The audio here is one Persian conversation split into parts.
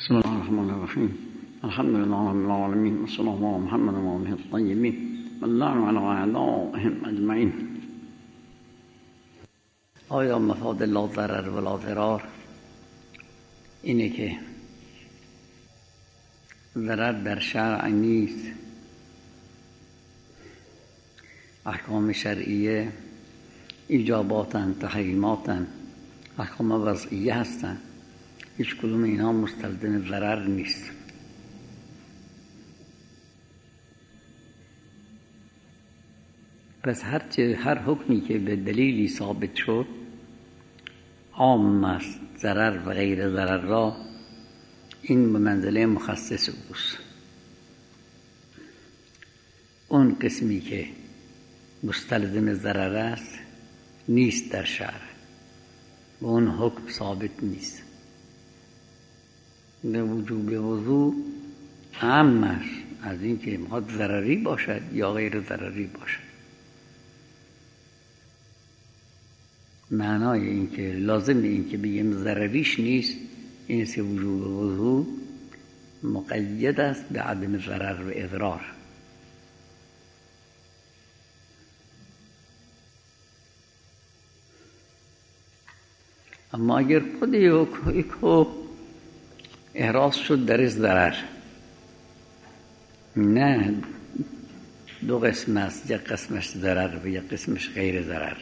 بسم الله الرحمن الرحیم. الحمد لله رب العالمین و صلی الله علی محمد و آله الطیبین و اللعنة علی اعدائهم اجمعین. آیا مفاد لا ضرر ولا ضرار اینه که ضرر در شرع نیست، احکام شرعیه ایجاباتن، تحریماتن، احکام وضعیه هستن، هیچ کدوم اینا مستلزم ضرر نیست. پس هر حکمی که به دلیلی ثابت شد عام است، ضرر و غیر ضرر را، این به منزله مخصص اوست. اون قسمی که مستلزم ضرر است نیست در شرع و اون حکم ثابت نیست. وجوب وضو عام است از این که میخواد ضرری باشد یا غیر ضرری باشد. معنای این که لازم این که بگیم ضرریش نیست این است که وجوب وضو مقید است به عدم ضرر و اضرار. اما اگر خود یک احراز شد در ضرر، نه دو قسم است، یک قسمش ضرر و یک قسمش غیر ضرر.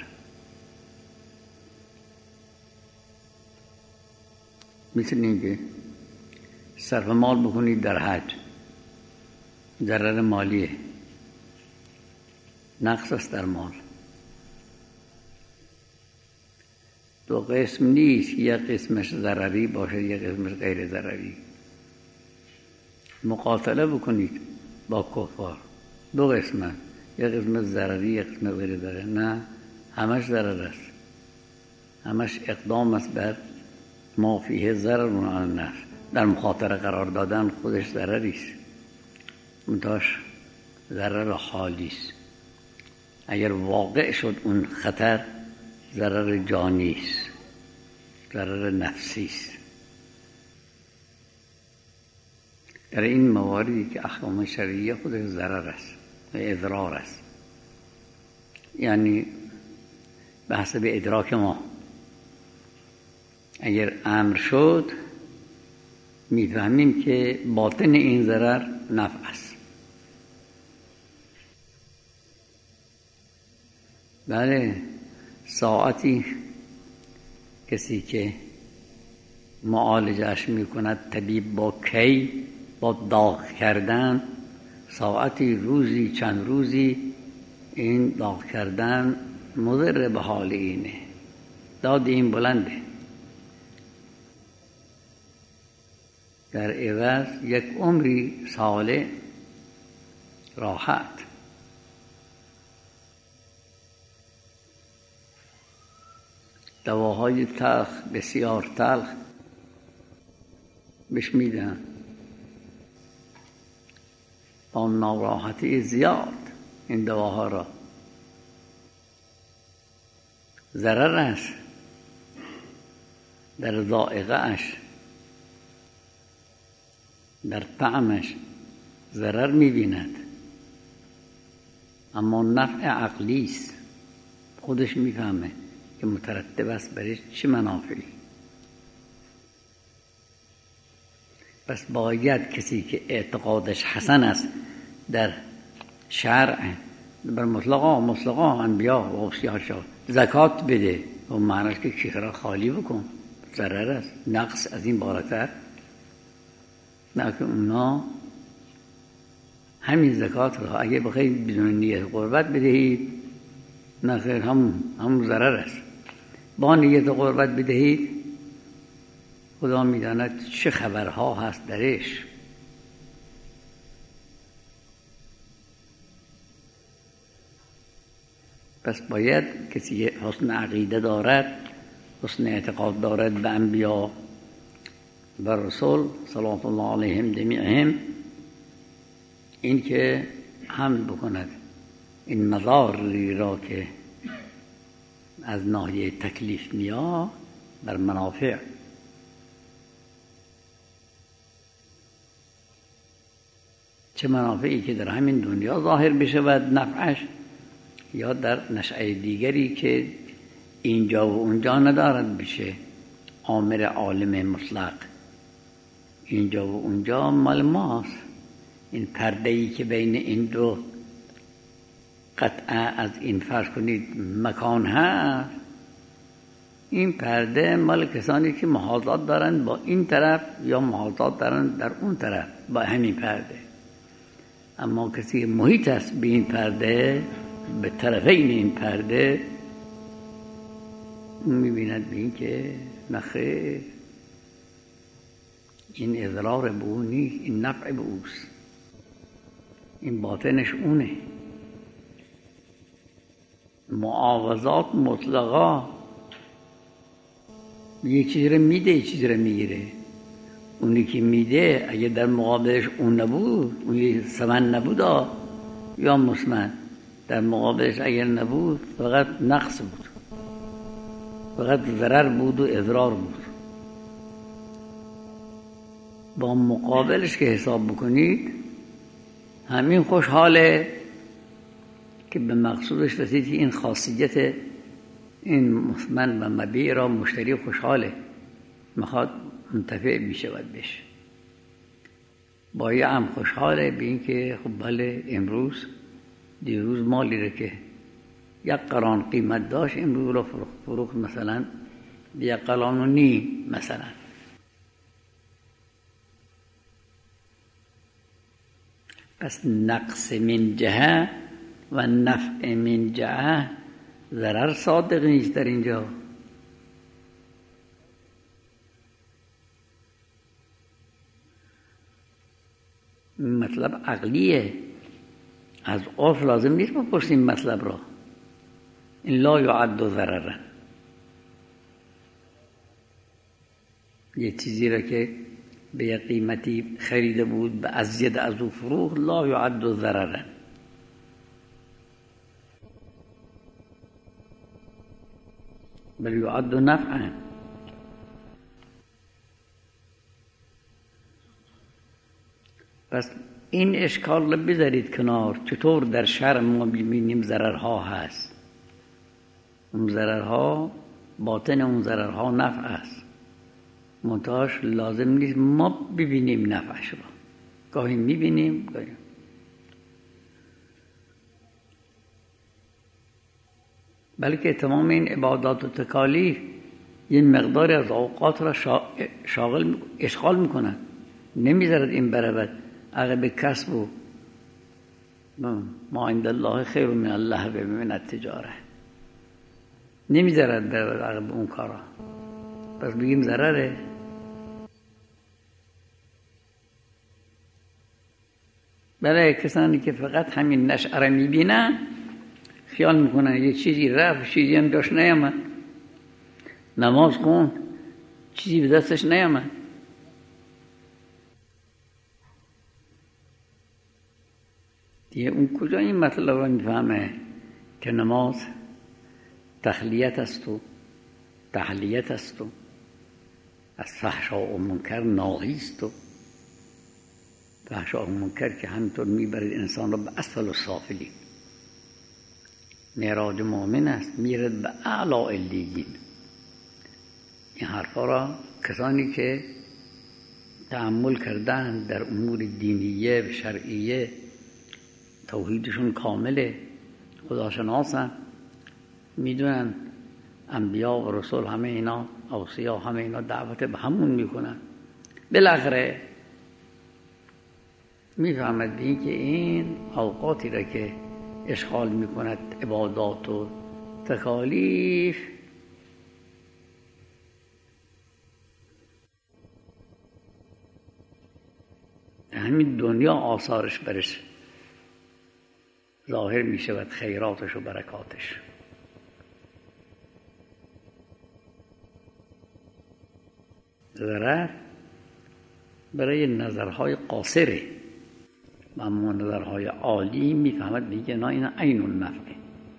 مثل اینکه صرف مال بکنید در حج، ضرر مالیه، نقص است در مال. دو قسم نیست، یک قسمش ضرری باشه یک قسمش غیر ضرری. مقاتله بکنید با کفار، دو قسمه، یک قسمش ضرری یک قسمش غیر ضرری. نه، همش ضرر است، همش اقدام است بر ما فیه ضرر علی النفس. در مخاطره قرار دادن خودش ضرری است، منتهاش ضرر حالی است. اگر واقع شد اون خطر، ضرر جانی است، ضرر نفسی است. در این مواردی که احکام شرعیه خودش ضرر است و اضرار است، یعنی به حسب ادراک ما اگر امر شد میفهمیم که باطن این ضرر نفع است. بله، ساعتی کسی که معالجهش میکند طبیب با کی، با داغ کردن، ساعتی، روزی، چند روزی این داغ کردن مضر به حال اینه، داد این بلنده، در عوض یک عمری ساله راحت. دواهای تلخ، بسیار تلخ بهش میدن با ناراحتی زیاد. این دواها را ضرر است در ذائقه اش، در طعمش ضرر میبیند، اما نفع عقلی است، خودش میفهمه که مترتب است برای چه منافعی. پس باید کسی که اعتقادش حسن است در شرع، بر مطلقا انبیا و اوصیا زکات بده، و معنیش که کیسه را خالی بکن، ضرر است، نقص از این بالاتر. نه که اونا همین زکات را اگه بخواید بدون نیت قربت بدهید، نه خیر، هم ضرر است. با نیت قربت بدهید، خدا میداند چه خبرها هست درش. پس باید کسی حسن عقیده دارد، حسن اعتقاد دارد به انبیا و رسول صلوات الله علیهم جمیعهم، این که حمل بکند این مضاری را که از ناحیه تکلیف میاد بر منافع چه منافعی که در همین دنیا ظاهر بشود نفعش، یا در نشأه دیگری که اینجا و اونجا ندارد بشه آمر عالم مطلق. اینجا و اونجا مال ماست. این پرده‌ای که بین این دو قطعه از این فرض کنید مکان هست، این پرده مال کسانی که محاذات دارن با این طرف یا محاذات دارن در اون طرف با همین پرده. اما کسی محیط است به این پرده، به طرفین این پرده، می‌بیند به این که نخیر، این اضرار به او نیست، این نفع به اوست، این باطنش اونه. معاوضات مطلقا، یه چیزی رو میده یه چیزی رو میگیره. اونی که میده اگه در مقابلش اون نبود، اون ثمن نبود یا مثمن، در مقابلش اگر نبود فقط نقص بود، فقط ضرر بود و اضرار بود. با مقابلش که حساب بکنید همین خوشحاله که به مقصودش رسید. این خاصیت این مثمن و مبیع را مشتری خوشحاله، میخواد منتفع میشود بشه. بایع هم خوشحاله به این که خب بله امروز دیروز مالی رو که 1 قران قیمت داشت امروز رو فروخت مثلا 1.5 قران مثلا. پس نقص من جهه و نفع من جهه، ضرر صادق نیست در اینجا. مطلب عقلیه، از عرف لازم نیست بپرسیم مطلب را. این لا یعد ضررا، یه چیزی را که به یه قیمتی خریده بود به ازید از او فروخت، لا یعد ضررا، بل یعد نفعا. پس این اشکال رو بذارید کنار. چطور در شرع ما ببینیم ضررها هست، اون ضررها باطن اون ضررها نفع است، منتهاش لازم نیست ما ببینیم نفعش رو. گاهی میبینیم گاهی. بلکه تمام این عبادات و تکالیف یه مقداری از اوقات را اشغال میکنن، نمیذارد این برود عقب کسب و ما عند الله خیر من اللهو و من التجاره، نمیذارد برود عقب اون کارا. پس بگیم ضرره. برای کسانی که فقط همین نشأه را میبینن خیال میکنن یه چیزی رفت، چیزی هم داشت نیامد، نماز خون چیزی به دستش نیامد. دیگه اون کجا این مطلب رو میفهمه که نماز تخلیت است و تحلیت است و از فحشا و منکر ناهی است و فحشا و منکر که همینطور میبرد انسان رو به اسفل السافلین. معراج مؤمن است، میرد به اعلی علیین. این حرفا را کسانی که تأمل کردن در امور دینیه و شرعیه، توحیدشون کامله، خداشناسن، میدونن انبیا و رسول همه اینا، اوصیا همه اینا دعوت به همون میکنن. بالاخره میفهمد به این که این اوقاتی را که اشغال میکند عبادات و تکالیف، همین دنیا آثارش برش ظاهر میشود، خیراتش و برکاتش. ضرر برای نظرهای قاصره، اما نظرهای عالی میفهمد میگه نه این عین النفع.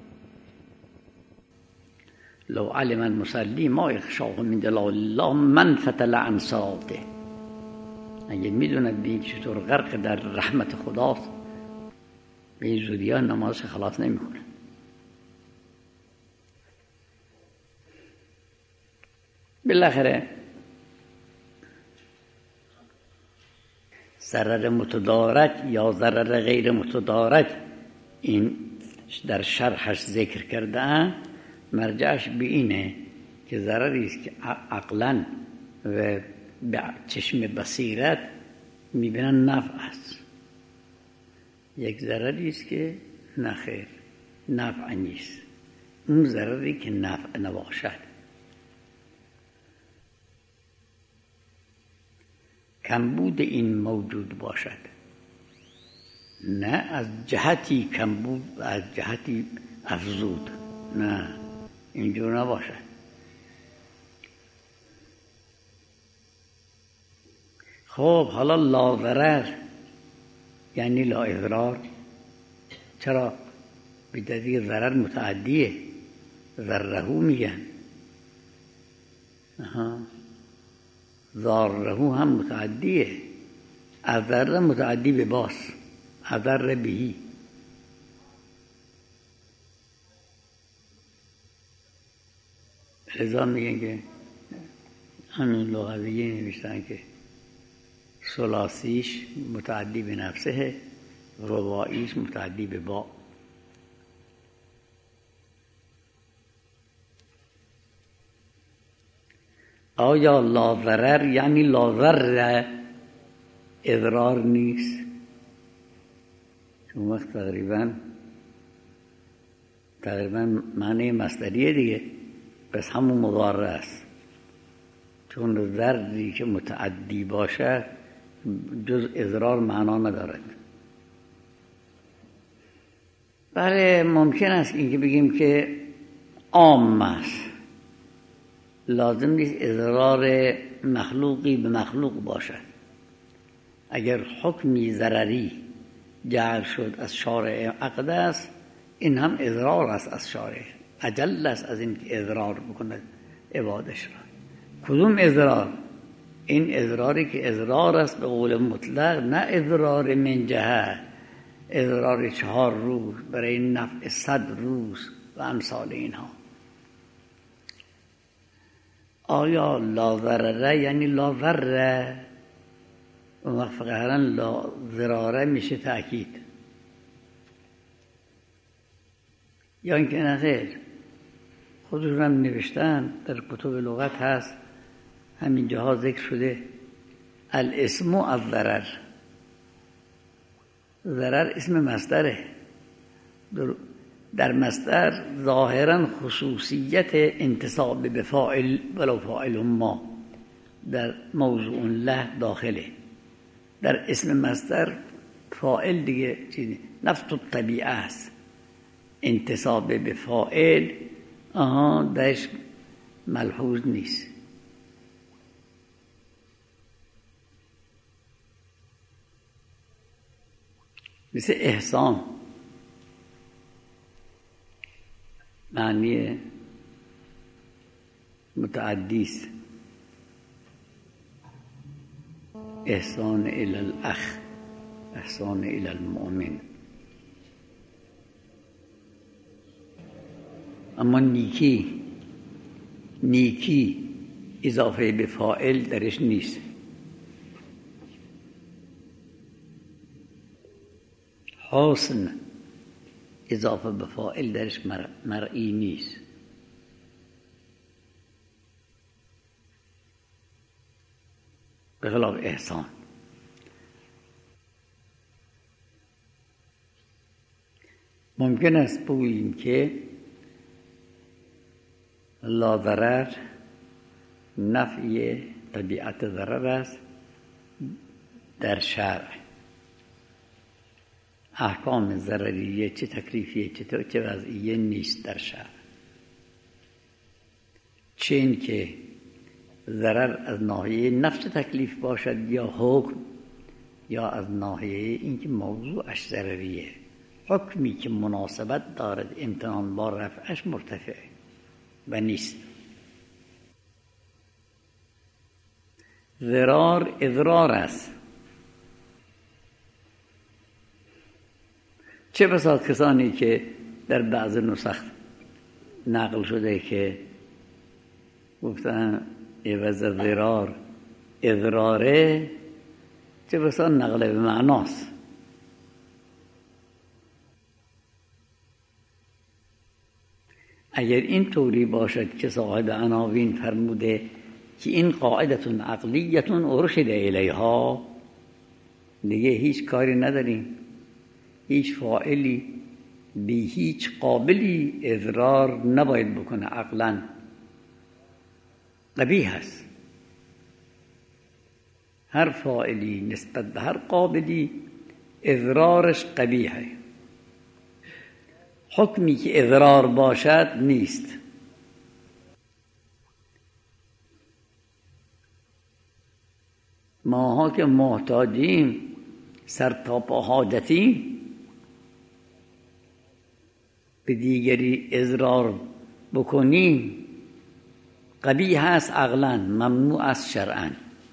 لو علم المصلی ما یخشاه من جلال الله من فتل عن صلاته. اگه میدوند این چطور غرق در رحمت خداست به این زودی ها نمازش خلاص نمیکنه. بالاخره ضرر متدارک یا ضرر غیر متدارک این در شرحش ذکر کرده، مرجعش به اینه که ضرری است که عقلاً و به چشم بصیرت میبینن نفع است، یک ضرری است که نخیر نفع نیست، اون ضرری که نفع نباشد. کمبود این موجود باشد، نه از جهتی کمبود و از جهتی افزود، نه اینجور نباشد. خب حالا لا ضرر یعنی لا اضرار. چرا؟ به دلیل ضرر متعدیه، ضرره میگن، ضاره هم متعدیه، اضر متعدی به باس، اضر بهی. لذا میگن که همین لغویه نوشتن که ثلاثیش متعدی به نفسه، رباعیش متعدی به با. آیا لا ضرر یعنی لا ضرر اضرار نیست؟ اون وقت تقریبا معنی مصدریه دیگه، پس همون مضارع است، چون ضرری که متعدی باشه جز اضرار معنا ندارد. بله ممکن است اینکه بگیم که عام است، لازم نیست اضرار مخلوقی به مخلوق باشد. اگر حکمی ضرری جعل شد از شارع اقدس، این هم اضرار است از شارع، اجل است از این که اضرار بکند عبادش را. کدوم اضرار؟ این اضراری که اضرار است به قول مطلق، نه اضرار من جهه، اضرار 4 روز برای نفع 100 روز و امثال اینها. آیا لا ضرره یعنی لا ضرره؟ اون وقت فقط لا ضراره میشه تأکید، یا اینکه نه خیر، خودشون هم نوشتن در کتب لغت هست، همین جاها ذکر شده الاسم الضرر. ضرر اسم مصدره، در مصدر ظاهرا خصوصیت انتصاب به فاعل ولو فاعل ما در موضوع له داخله، در اسم مصدر فاعل دیگه چیزی نفس الطبیعه است، انتصاب به فاعل درش ملحوظ نیست. مثل احسان معنی متعدی است، احسان الی الاخ، احسان الی المؤمن. اما نیکی اضافه به فاعل درش نیست. حسن اضافه به فاعل درش مرئی نیست. به خلاف احسان. ممکن است بگوییم که لا ضرر نفی طبیعت ضرر است در شرع. احکام ضرریه چه تکلیفیه چه وضعیه نیست در شرع، چه این که ضرر از ناحیه نفس تکلیف باشد یا حکم، یا از ناحیه اینکه موضوعش ضرریه، حکمی که مناسبت دارد امتنان با رفعش مرتفع و نیست. ضرار اضرار است. چه بسا کسانی که در بعض نسخ نقل شده که گفتن عوض ضرار اضراره، چه بسا نقل به معناست. اگر این طوری باشد که صاحب عناوین فرموده که این قاعدتون عقلیتون ارشد الیها، دیگه هیچ کاری نداریم. هیچ فاعلی به هیچ قابلی اضرار نباید بکنه، عقلا قبیح است. هر فاعلی نسبت به هر قابلی اضرارش قبیحه. حکمی که اضرار باشد نیست. ماها که محتاجیم، سر تا پا حاجتیم، به دیگری اضرار بکنیم قبیح است عقلا، ممنوع است شرعا.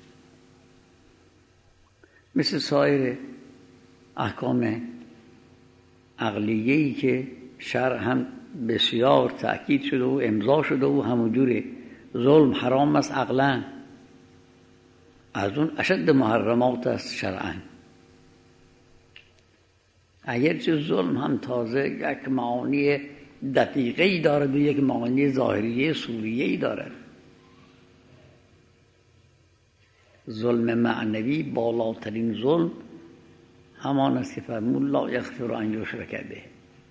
مثل سایر احکام عقلیه‌ای که شرع هم بسیار تأکید شده و امضا شده و همونجوره. ظلم حرام است عقلا، از اون اشد محرمات است شرعا. اگرچه ظلم هم تازه یک معانی دقیقه‌ای دارد و یک معانی ظاهریه صوریه‌ای دارد. ظلم معنوی بالاترین ظلم همان است که فرمود لا یغفر ان یشرک به.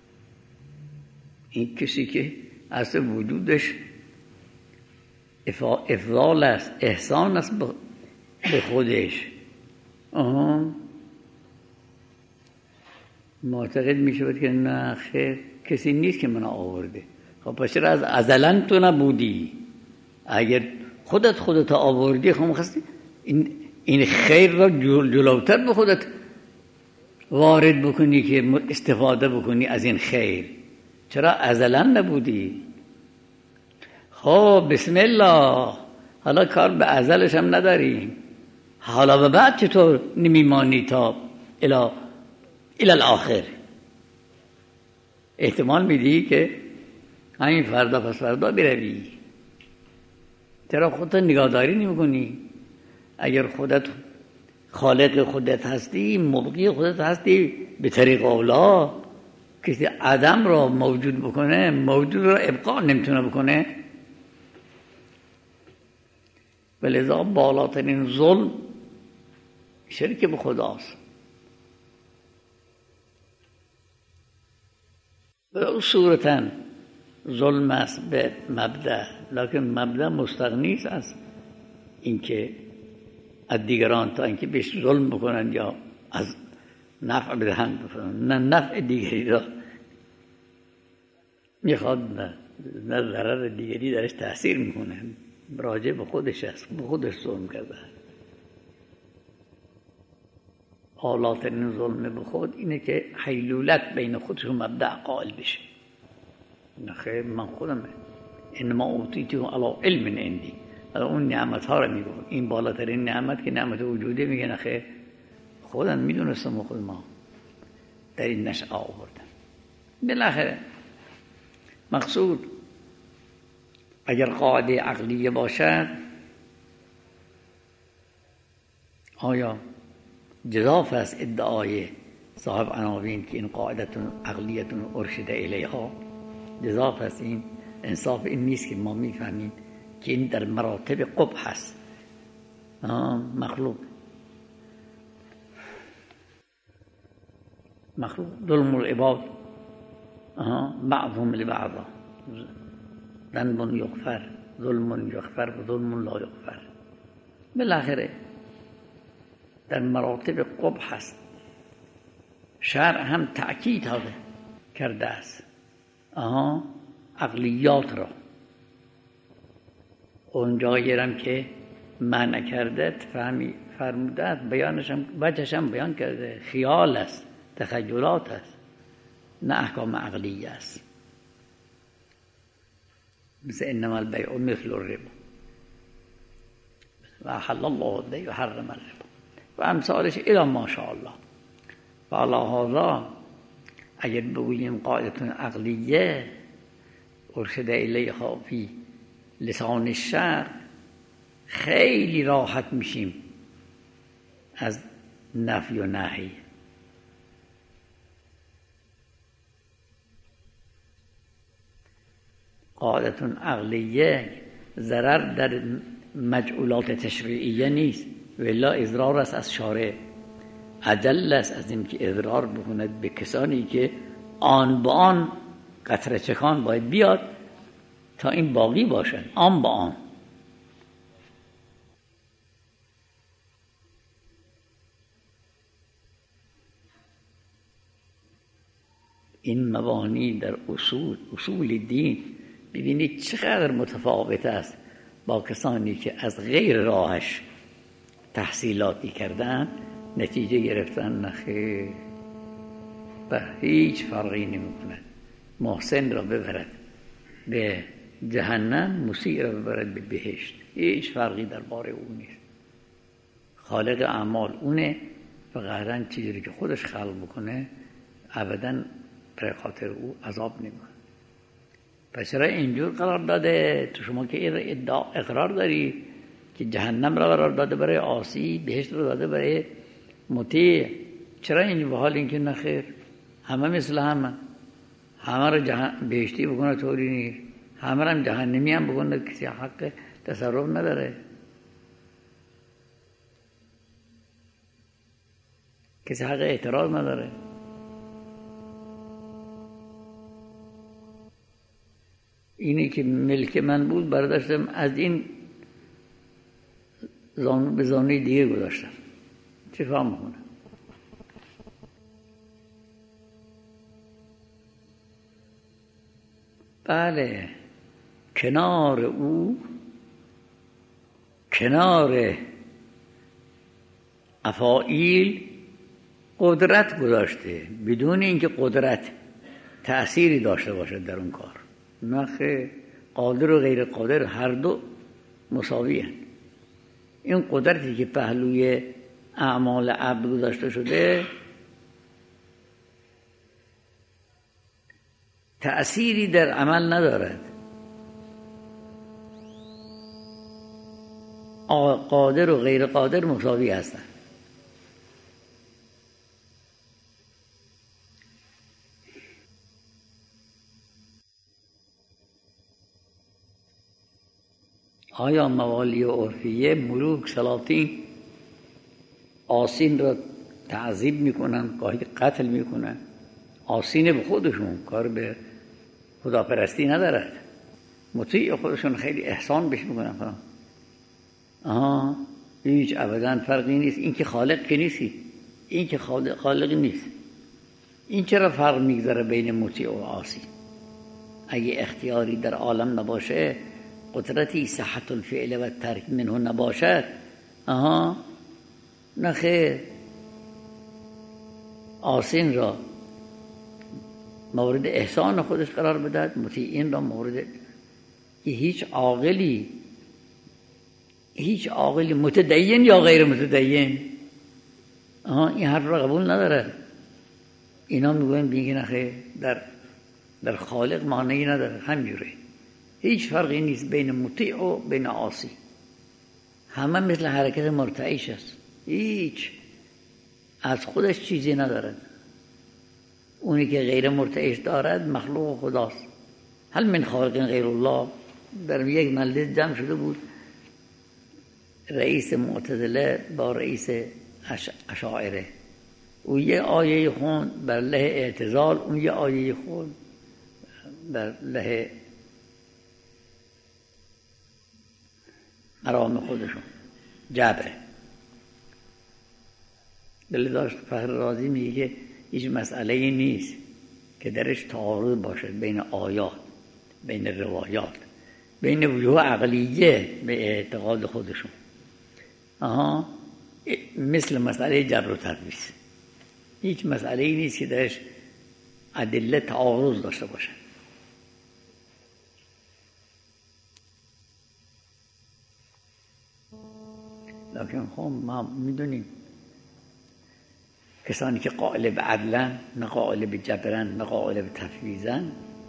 این کسی که اصل وجودش افضال است، احسان است به خودش، معتقد می شود که نه خیر، کسی نیست که من آورده. خب پس چرا از ازلن تو نبودی؟ اگر خودت آوردی، خب می‌خواستی این خیر را جلوتر به خودت وارد بکنی که استفاده بکنی از این خیر. چرا ازلن نبودی؟ خب بسم الله، حالا کار به ازلش هم نداریم، حالا به بعد چطور نمیمانی تا الی الاخر؟ احتمال میدی که همین فردا پس فردا بروی. چرا خودت نگاهداری نمی‌کنی؟ اگر خودت خالق خودت هستی، مبقی خودت هستی، به طریق اولا کسی عدم را موجود بکنه، موجود را ابقا نمیتونه بکنه. ولذا بالاترین ظلم شرک به خداست. به صورتاً ظلم است به مبدأ، لکن مبدأ مستغنی است از اینکه از دیگران تا اینکه بهش ظلم بکنن یا از نفع بدهند. نه نفع دیگری را میخواد، نه ضرر دیگری درش تأثیر میکنه، راجع به خودش است، به خودش ظلم کرده. بالاترین ظلم به خود اینه که حیلولت بین خودش و مبدأ قائل بشه. نه خیر، من خودمه، انما اوتیته علی علم عندی. اون نعمت ها رو میگه، این بالاترین نعمت که نعمت وجوده، میگه نه خیر، خودم میدونستم و خود ما در این نشأه آوردم. بالاخره مقصود اگر قاعده عقلیه باشد، آیا جزاف است ادعای صاحب عناوین که این قاعدتون عقلیتون ارشد الیها؟ جزاف است. این انصاف این نیست که ما میفهمیم که این در مراتب قبح هست. مخلوق ظلم العباد بعضهم لبعض ذنب یغفر، ظلم یغفر و ظلم لا یغفر. بالاخره در مراتب قبح هست. شرع هم تأکید کرده است عقلیات را. اونجایی هم که منع کرده فرموده است، بیانش هم وجهش هم بیان کرده، خیال است، تخیلات است، نه احکام عقلیه است. مثل انما البیع مثل الربا. و حل الله البیع و حرم الربا و امثالش الی ماشاءالله. و علی هذا اگر بگوییم قاعده عقلیه ارشد الیها فی لسان الشرع، خیلی راحت میشیم از نفی و نهی. قاعده عقلیه ضرر در مجعولات تشریعیه نیست، ولا اضرار است از شارع، عجل است از این که اضرار بکند به کسانی که آن با آن قطره چکان باید بیاد تا این باقی باشن، آن با آن. این مبانی در اصول دین ببینید چقدر متفاوت است با کسانی که از غیر راهش تحصیلاتی کردن نتیجه گرفتن. نخیر، به هیچ فرقی نمی کند. محسن را ببرد به جهنم، مسیء را ببرد به بهشت، هیچ فرقی در باره او نیست. خالق اعمال اونه و قهرن چیزی که خودش خلق بکنه ابداً برای خاطر او عذاب نمیکنه. پس چرا اینجور قرار داده؟ تو شما که اقرار داری که جهنم را قرار داده برای عاصی، بهشت را داده برای مطیع، چرا این به حال اینکه نخیر همه مثل همه را بهشتی بکنه طوری نیست، همه را هم جهنمی هم بکنه، کسی حق تصرف نداره، کسی حق اعتراض نداره. اینی که ملک من بود برداشتم از این زانو به زانوی دیگه گذاشتم، چه فهم میکنه؟ بله، کنار او، کنار افاعیل قدرت گذاشته بدون اینکه قدرت تأثیری داشته باشد در اون کار. نخه قادر و غیر قادر هر دو مساوی هستند. این قدرتی که پهلوی اعمال عبد گذاشته شده تأثیری در عمل ندارد. قادر و غیر قادر مساوی هستند. آیا موالی عرفیه، ملوک، سلاطین آسین را تعذیب میکنن، گاهی قتل میکنن؟ آسین به خودشون، کار به خداپرستی ندارد. مطیع خودشون خیلی احسان بهش میکنن. هیچ ابدا فرقی نیست. این که خالق که نیستی، این که خالق نیست، این چرا فرق میگذاره بین مطیع و عاصی؟ اگه اختیاری در عالم نباشه، قدرتی صحت الفعل و ترک منه نباشد، نخیر. عاصین را مورد احسان خودش قرار بدهد، مطیعین را مورد که هیچ عاقلی متدین یا غیر متدین این حرف را قبول نداره. اینا میگن نخیر در خالق معنی نداره. همینجوره، هیچ فرقی نیست بین مطیع و بین عاصی، همه مثل حرکت مرتعش است، هیچ از خودش چیزی ندارد. اونی که غیر مرتعش دارد مخلوق خداست. هل من خالق غیر الله؟ در یک مجلس جمع شده بود رئیس معتزله با رئیس اشاعره، او یه آیه خوند بر له اعتزال، اون یه آیه خوند بر له مرام خودشون جبره. داشت فخر رازی میگه که هیچ مسئله‌ای نیست که درش تعارض باشد بین آیات، بین روایات، بین وجوه عقلیه به اعتقاد خودشون. مثل مسئله جبر و تفویض، هیچ مسئله‌ای نیست که درش ادله تعارض داشته باشه. لکن خب ما میدونیم کسانی که قائل به عدلن، نه قائل به جبرن، نه قائل به تفویضن،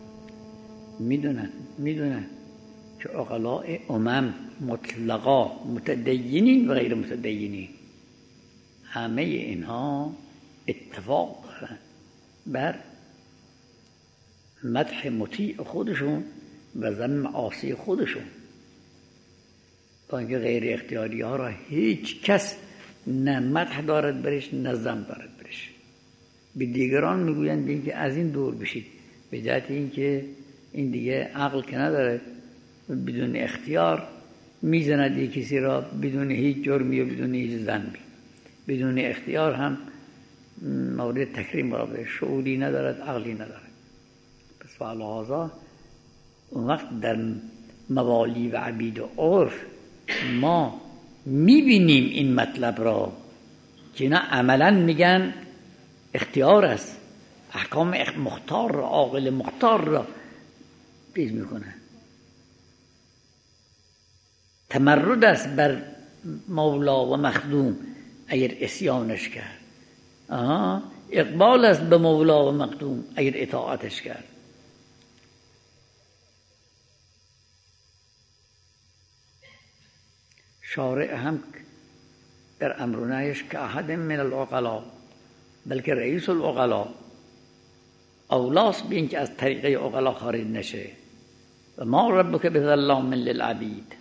میدونن که عقلاء مطلقا متدینین و غیر متدینین همه اینها اتفاق دارن بر مدح مطیع خودشون و ذم عاصی خودشون، با اینکه غیر اختیاری ها را هیچ کس نه مدح دارد برش نه ذم دارد برش. به دیگران میگویند اینکه از این دور بشید، به جهت اینکه این دیگه عقل که نداره، بدون اختیار میزند یک کسی را بدون هیچ جرمی و بدون هیچ ذنبی، بدون اختیار هم مورد تکریم را به شعوری ندارد، عقلی ندارد. پس فعلا اون وقت در موالی و عبید و عرف ما میبینیم این مطلب را که اینا عملا میگن اختیار است، احکام مختار را، عاقل مختار را پیش میکنه، تمرد است بر مولا و مخدوم اگر اسیانش کرد، اقبال است به مولا و مخدوم اگر اطاعتش کرد. شارع هم در امر و نهیش که احد من العقلاء، بلکه رئیس العقلاء اولاست به این که از طریقه عقلاء خارج نشه. و ما ربک بظلام للعبید.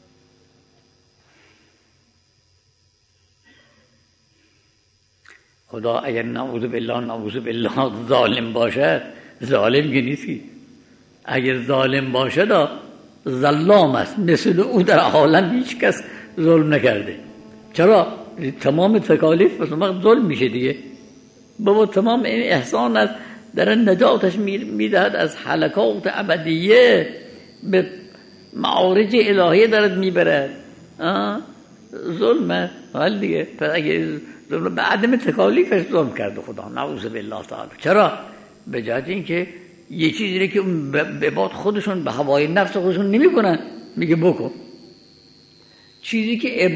خدا اگر نعوذ بالله ظالم باشد، ظالم که نیستی، اگر ظالم باشد ظلام است، مثل او در عالم هیچ کس ظلم نکرده. چرا؟ تمام تکالیف پس وقت ظلم میشه دیگه. بابا تمام این احسان است، در نجاتش میدهد از حلقات ابدیه، به معارج الهیه دارد میبرد. ظلمه حال دیگه. پس اگه ظلم به عدم تکالیفش ظلم کرده خدا، نعوذ بالله تعالی. چرا؟ به جهت اینکه یه چیزی که به بعد خودشون به هوای نفس خودشون نمیکنن میگه بکن، چیزی که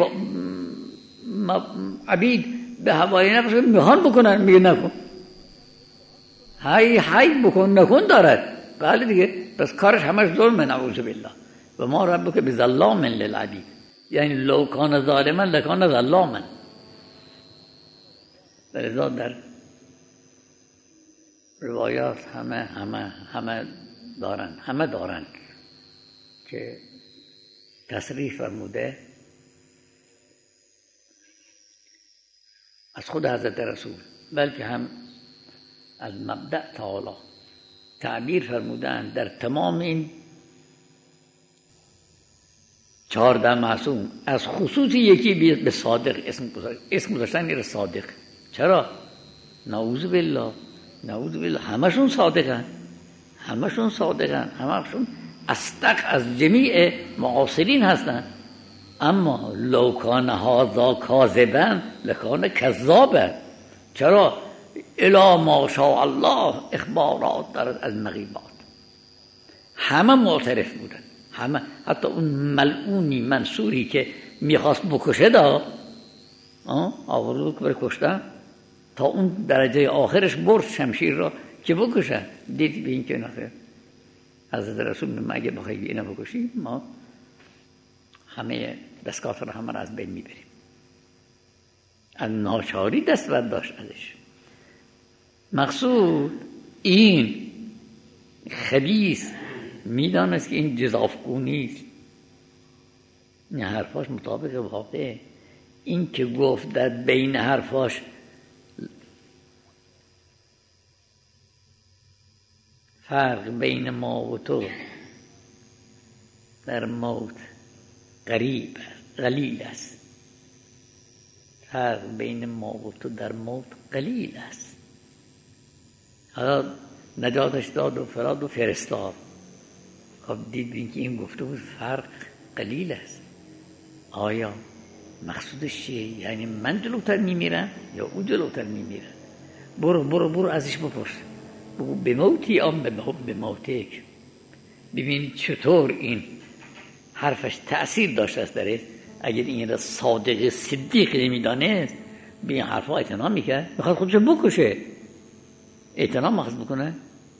عبید به هوای نفس میخوان بکنن میگه نکن، های بکن نکن دارد. بله دیگه، پس کارش همش ظلمه، نعوذ بالله. و ما ربک بظلام للعبید، یعنی لو کان ظالما لکان ظلاما. لذا در روایات همه دارن که تصریح فرموده از خود حضرت رسول، بلکه هم از مبدأ تعالی تعبیر فرمودن در تمام این 14 معصوم، از خصوص یکی به صادق اسم گذاشتن میره صادق. چرا؟ نعوذ بالله همشون صادقن، همشون اصدق از جمیع معاصرین هستن. اما لو کان هذا کاذبا لکان کذابا. چرا؟ الی ما شاء الله اخبارات دارد از مغیبات. همه معترف بودن، همه، حتی اون ملعونی منصوری که میخواست بکشه آورد که برای کشتن، تا اون درجه آخرش برد شمشیر را که بکشه. دید به این که نخیر حضرت رسول میگه اگه بخوای اینو بکشی ما همه دستگاه را همه را از بین میبریم. از ناچاری دست برداشت ازش. مقصود این خبیث میدانست که این جزافگو نیست، این حرفاش مطابق واقع. این که گفت در بین حرفاش فرق بین ما و تو در موت قلیل است. فرق بین ما و تو در موت قلیل است. حالا نجاتش داد و فراد و فرستاد. خب دیدین که این گفته بود فرق قلیل است. آیا مقصودش چیه؟ یعنی من جلوتر میمیرم یا او جلوتر میمیره؟ برو ازش بپرس، بگو به موتی آم به موتک. ببین چطور این حرفش تأثیر داشته است درش. اگر این را صادق صدیق نمیدانست به این حرفا اعتنا میکرد؟ میخواد خودشو بکشه، اعتنا مخص بکنه؟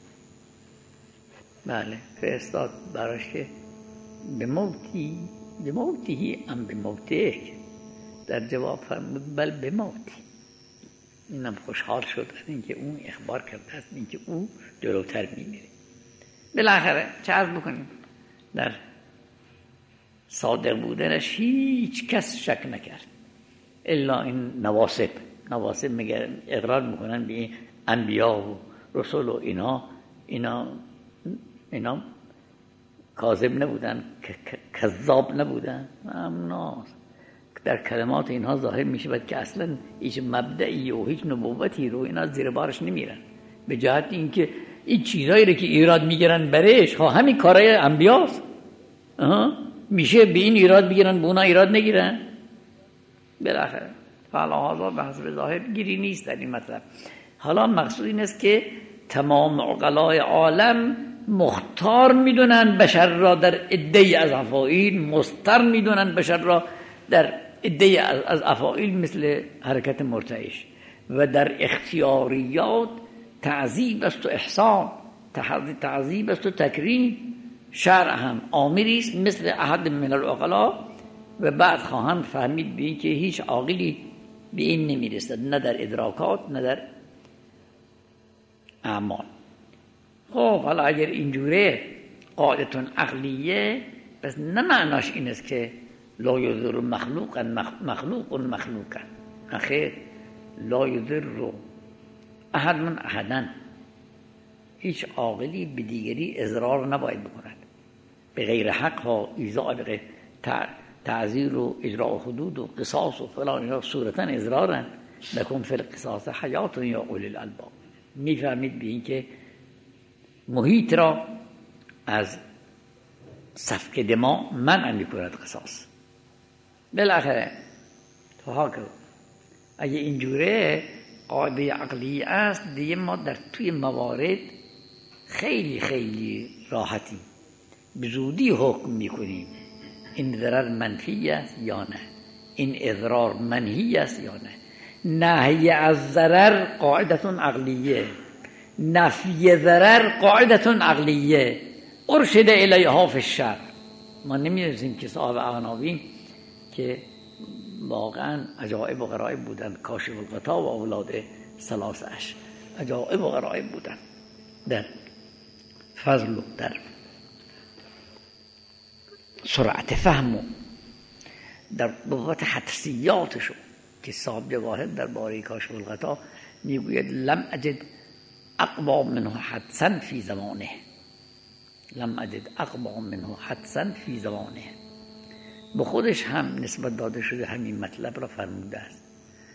بله فرستاد براش که به موتی ام به موتک. در جواب فرمود بل به موتی. اینم خوشحال شد از اینکه اون اخبار کرده است اینکه او جلوتر میمیره. بالاخره چه عرض بکنیم، در صادق بودنش هیچ کس شک نکرد الا این نواسب میگه اقرار میکنن به انبیا و رسول و اینا کاذب نبودن، کذاب نبودن. امنا در کلمات اینها ظاهر میشه که اصلا هیچ مبدعی و هیچ نبوتی رو اینا زیر بارش نمیرن، به جهت اینکه این چیزایی رو که ایراد میگیرن برش همین کارهای انبیاست. میشه به این ایراد بگیرن به اونا ایراد نگیرن. بالاخره فعلا به حسب ظاهر گیری نیست در این مطلب. حالا مقصود این است که تمام عقلای عالم مختار میدونن بشر را در عده از افاعیل، مستر میدونن بشر را در عده از افاعیل مثل حرکت مرتعش، و در اختیاریات تعذیب است و احسان، تعذیب است و تکریم. شرع هم آمری است مثل احد من العقلا، و بعد خواهم فهمید به این که هیچ عاقلی به این نمیرسد، نه در ادراکات نه در اعمال. خب حالا اگر اینجوره قاعدتون عقلیه، پس نه معناش این است که لا یضر مخلوقا. اخیر لا یضر احد من احدا. هیچ عاقلی به دیگری اضرار نباید بکند به غیر حق ها. ایذاء به تعذیر و اجراء حدود و قصاص و فلان، اینا صورتا اضرارن. لکن فی القصاص حیات یا اولی الالباب. میفهمید به این که محیط را از سفک دماء منع میکند قصاص. بالاخره اگه اینجوره قاعده عقلی است، دیگه ما در توی موارد خیلی خیلی راحتی به زودی حکم میکنیم این ضرر منفی است یا نه، این اضرار منهی است یا نه. نهی از ضرر قاعدتون عقلیه، نفی ضرر قاعدتون عقلیه، ارشد الیها فی الشرع. ما نمی‌دونیم که صاحب عناوین که واقعا عجائب و غرایب بودن، کاشف الغطا و اولاد ثلاثه‌اش عجائب و غرایب بودن در فضل و در سرعت فهم و در قوت حدسیاتشو، که صاحب جواهر در باره کاشف الغطا میگوید لم اجد اقوا منه حدسا فی زمانه، لم اجد اقوا منه حدسا فی زمانه. به خودش هم نسبت داده شده همین مطلب را فرموده است.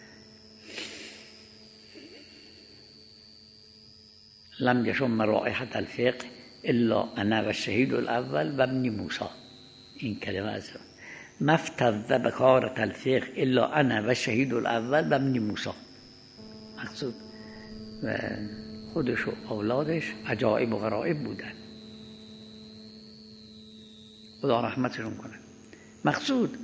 لم یشم رائحة الفقه الا انا و الشهید الاول و ابن موسی. این کلمه از مفتض بکارة الفقه الا انا و الشهید الاول و ابن موسی. مقصود و خودش و اولادش عجائب و غرائب بودن، خدا رحمتشون کنه. مقصود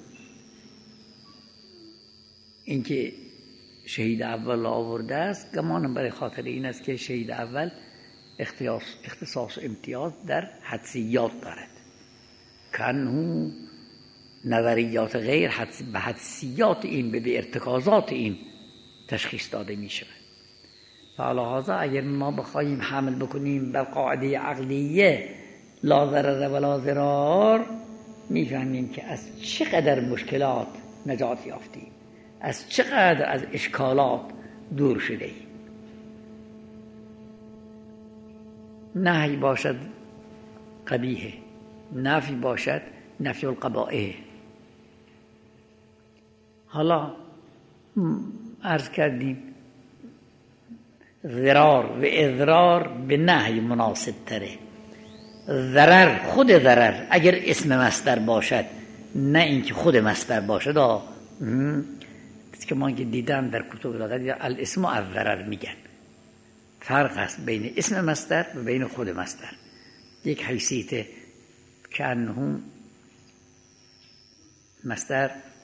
اینکه شهید اول آورده است، گمانم برای خاطر این است که شهید اول اختصاص و امتیاز در حدسیات دارد، کنه نظریات غیر به حدسیات این به ارتکازات این تشخیص داده می شود. فعلا اگر ما بخواهیم حمل بکنیم بر قاعده عقلیه لا ضرر ولا ضرار، میفهمیم که از چقدر مشکلات نجات یافتیم، از چقدر از اشکالات دور شده ایم. نهی باشد قبیحه، نفی باشد نفی القبائح. حالا عرض کردیم ضرار و اضرار به نهی مناسب تره. ضرر، خود ضرر اگر اسم مصدر باشد، نه اینکه خود مصدر باشد. که ما که دیدم در کتب لغت الاسم از ضرر میگن. فرق است بین اسم مصدر و بین خود مصدر. یک حیثیت که انهم مصدر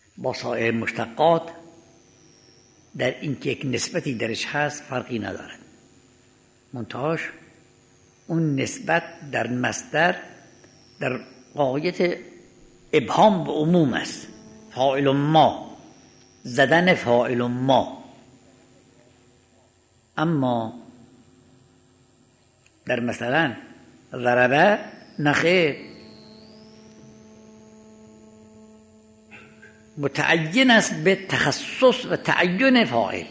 با سایر مشتقات در اینکه یک نسبتی درش هست فرقی ندارد، منتهاش اون نسبت در مصدر در غایت ابهام به عموم است. فاعل ما، زدن فاعل ما. اما در مثلا ضربه نخیر، متعین است به تخصص و تعین فاعل.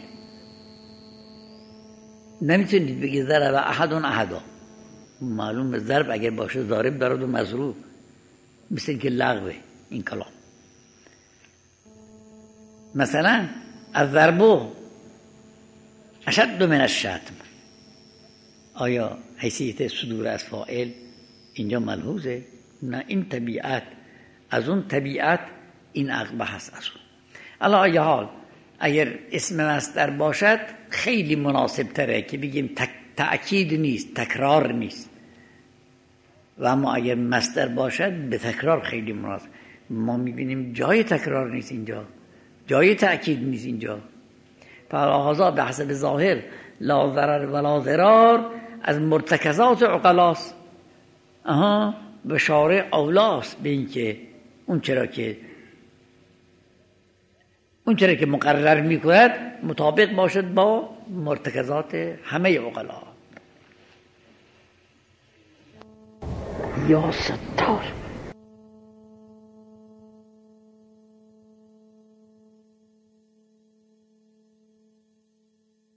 نمیتونید بگید ضرب احدا. معلوم ضرب اگر باشه ضارب دارد و مضروب، مثل که لغوه این کلام. مثلا الضرب اشد من الشتم، آیا حیثیت صدور از فاعل اینجا ملحوظه؟ نه، این طبیعت از اون طبیعت این عقبه هست از اون. علی ای حال اگر اسم مصدر باشد خیلی مناسب تره که بگیم تأکید نیست، تکرار نیست. و اما اگر مصدر باشد به تکرار خیلی مناسب. ما میبینیم جای تکرار نیست اینجا، جای تأکید نیست اینجا. فلهذا به حسب ظاهر لا ضرر ولا ضرار از مرتکزات عقلاست. به شارع اولاست به این که اون چرا که مقرر میکند مطابق باشد با مرتکزات همه عقلا. یا ستار.